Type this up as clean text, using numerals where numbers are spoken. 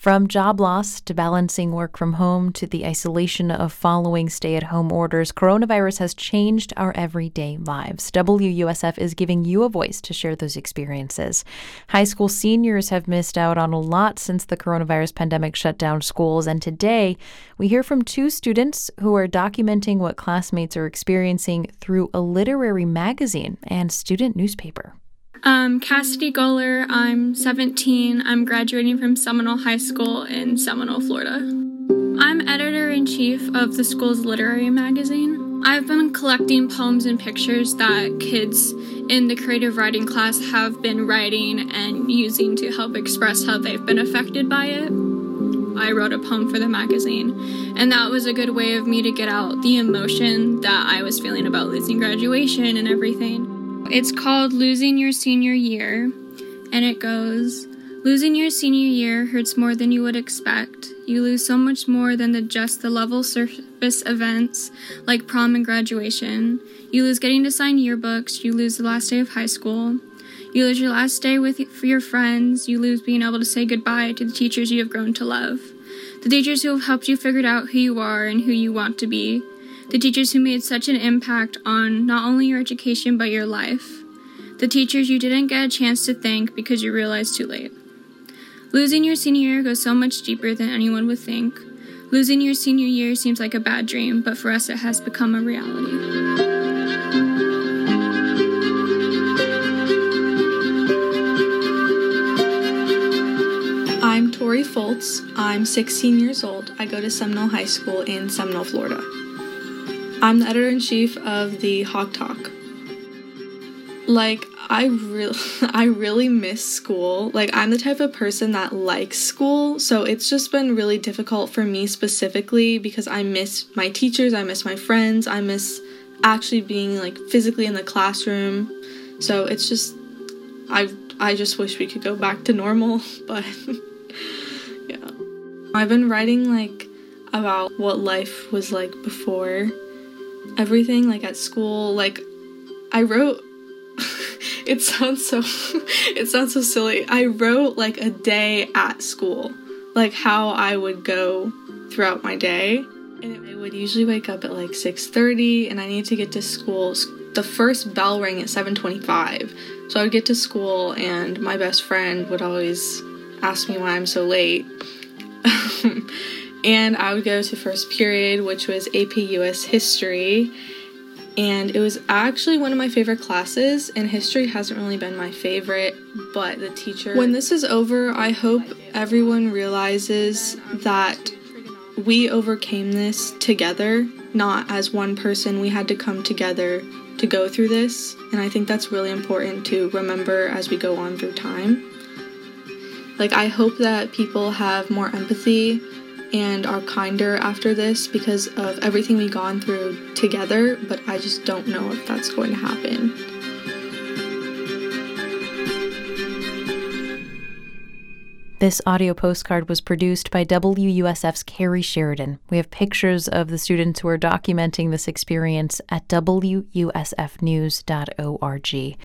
From job loss to balancing work from home to the isolation of following stay-at-home orders, coronavirus has changed our everyday lives. WUSF is giving you a voice to share those experiences. High school seniors have missed out on a lot since the coronavirus pandemic shut down schools, and today we hear from two students who are documenting what classmates are experiencing through a literary magazine and student newspaper. Cassidy Goller. I'm 17. I'm graduating from Seminole High School in Seminole, Florida. I'm editor-in-chief of the school's literary magazine. I've been collecting poems and pictures that kids in the creative writing class have been writing and using to help express how they've been affected by it. I wrote a poem for the magazine, and that was a good way of me to get out the emotion that I was feeling about losing graduation and everything. It's called Losing Your Senior Year, and it goes, losing your senior year hurts more than you would expect. You lose so much more than just the level surface events like prom and graduation. You lose getting to sign yearbooks. You lose the last day of high school. You lose your last day with your friends. You lose being able to say goodbye to the teachers you have grown to love. The teachers who have helped you figure out who you are and who you want to be. The teachers who made such an impact on not only your education but your life. The teachers you didn't get a chance to thank because you realized too late. Losing your senior year goes so much deeper than anyone would think. Losing your senior year seems like a bad dream, but for us it has become a reality. I'm Tori Foltz. I'm 16 years old. I go to Seminole High School in Seminole, Florida. I'm the editor-in-chief of the Hawk Talk. I really miss school. I'm the type of person that likes school, so it's just been really difficult for me specifically because I miss my teachers, I miss my friends, I miss actually being physically in the classroom. So it's just, I just wish we could go back to normal, but yeah. I've been writing about what life was like before everything, at school. I wrote it sounds so silly. I wrote a day at school, how I would go throughout my day. And I would usually wake up at 6:30, and I need to get to school. The first bell rang at 7:25. So I would get to school, and my best friend would always ask me why I'm so late. And I would go to first period, which was AP US History, and it was actually one of my favorite classes, and history hasn't really been my favorite, but the teacher... When this is over, I hope everyone realizes that we overcame this together, not as one person. We had to come together to go through this, and I think that's really important to remember as we go on through time. I hope that people have more empathy and are kinder after this because of everything we've gone through together, but I just don't know if that's going to happen. This audio postcard was produced by WUSF's Carrie Sheridan. We have pictures of the students who are documenting this experience at WUSFnews.org.